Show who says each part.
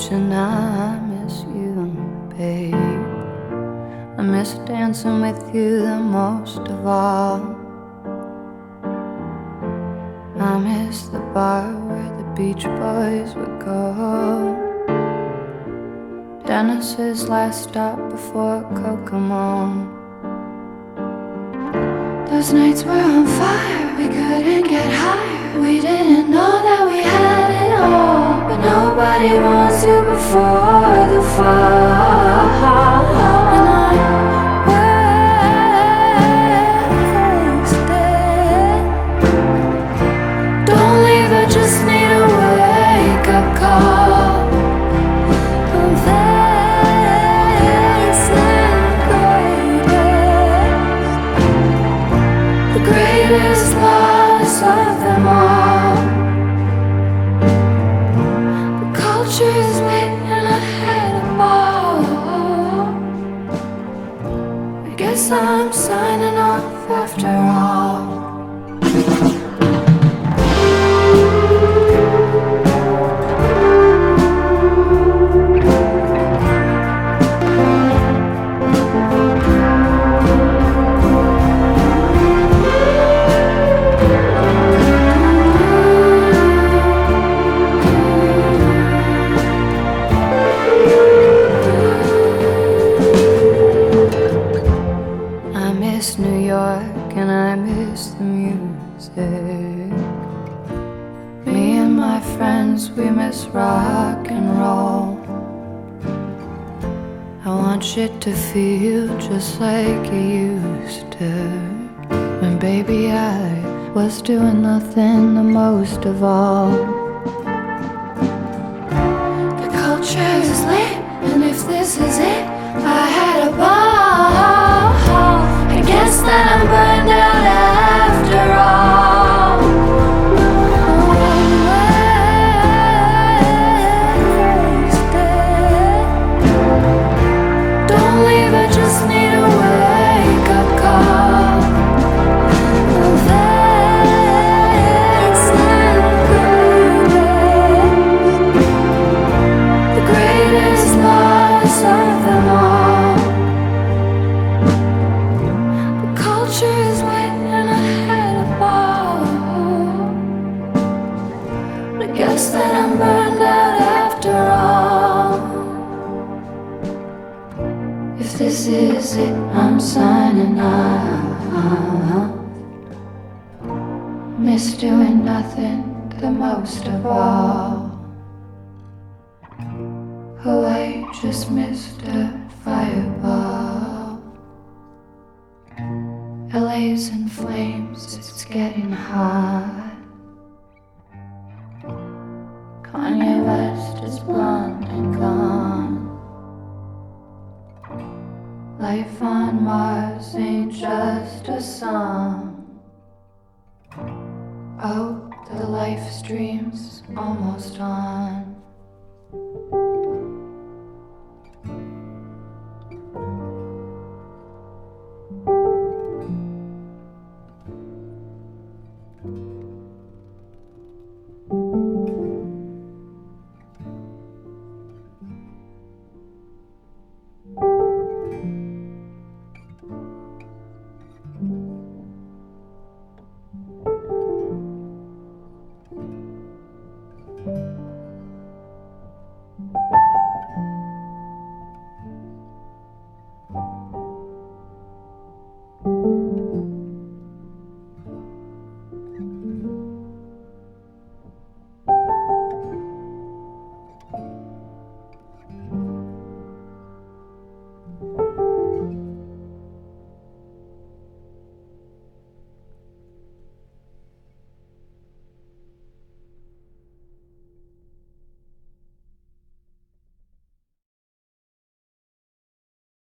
Speaker 1: much, and I miss you, babe. I miss dancing with you the most of all. I miss the bar where the Beach Boys would go, Dennis's last stop before Kokomo. Those nights were on fire, we couldn't get higher. We didn't know that we had it all, but nobody wants you before the fall. And I wasted. Don't leave, I just need a wake-up call. I'm facing the greatest loss of them all. The culture is lit and I had a ball. I guess I'm signing off after all. I miss New York and I miss the music. Me and my friends, we miss rock and roll. I want shit to feel just like it used to, when baby I was doing nothing the most of all. The culture is lit, and if this is it, I had a ball. I guess that I'm burned out after all. Don't leave, I just need a wake-up call. I'm facing the greatest loss of them all. The culture is lit and I had a ball. But I guess that I'm burned out after all. If this is it, I'm signing off. Miss doing nothing the most of all. Oh, I just missed a fireball. LA's in flames, it's getting hot. Kanye West is blonde and gone. Life on Mars ain't just a song. Oh, the life stream's almost on.